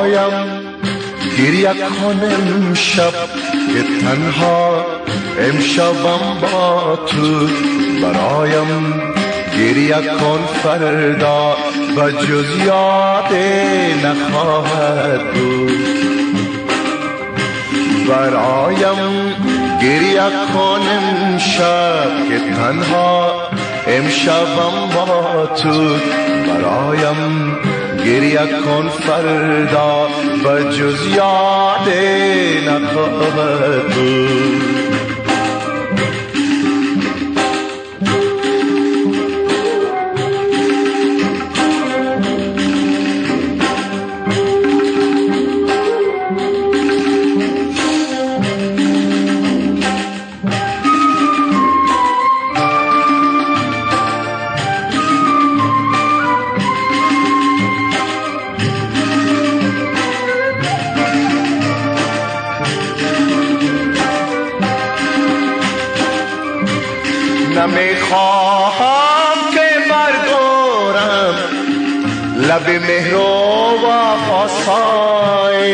برایم گریه کن امشب که تنها امشبم با تو. برایم گریه کن فردا و جز یاد نخواهد بود. برایم گریه کن امشب که تنها امشبم با تو. برایم گریه کن فردا و جز یاد نخواهد بود. نمیخواهم که بردارم لب مهر و وفاسای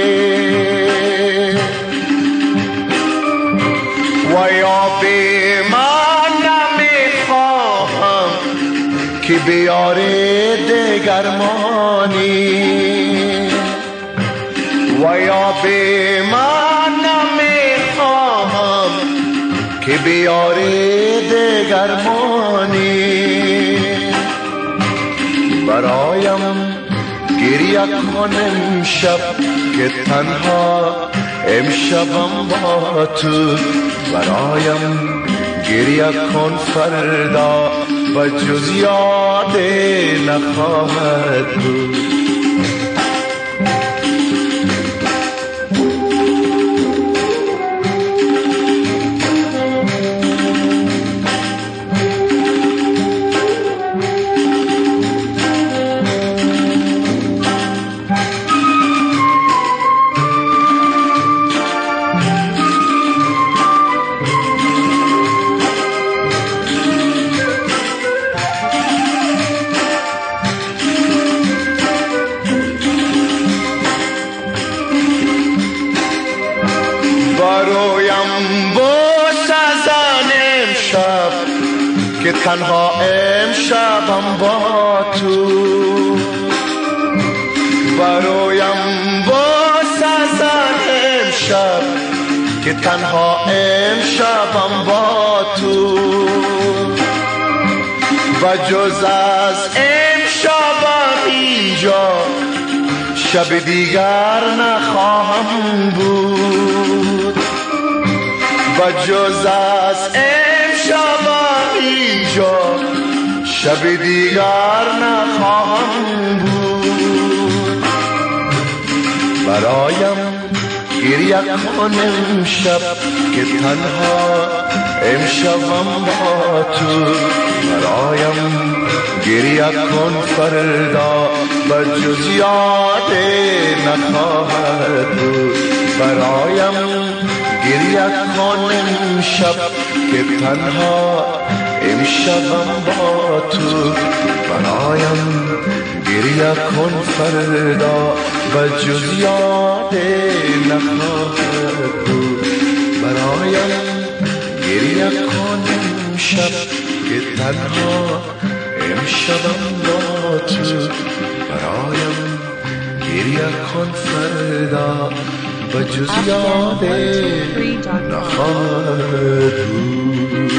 و یا به من نمیخواهم که بیاره دگرمانی و یا به من نمیخواهم که بیاره دگرمانی. برایم گریه کن امشب که تنها امشبم با تو. برایم گریه کن فردا و جز یاد نخواهد بود. برایم باش از امشب که تنها امشبم با تو. برایم باش از امشب که تنها امشبم با تو. و جز از امشبم اینجا شب دیگر نخواهم بود. و جز از امشبم اینجا شب دیگر نخواهم بود. برایم گریه کن امشب که تنها امشبم با تو. برایم گریه کن فردا و جز یاد نخواهد بود. برایم گریه کن امشب که تنها امشبم با تو. برایم گریه کن فردا و جز یاد نخواهد بود. برایم گریه کن امشب که تنها امشبم با تو. برایم گریه کن فردا و جز یاد نخواهد بود.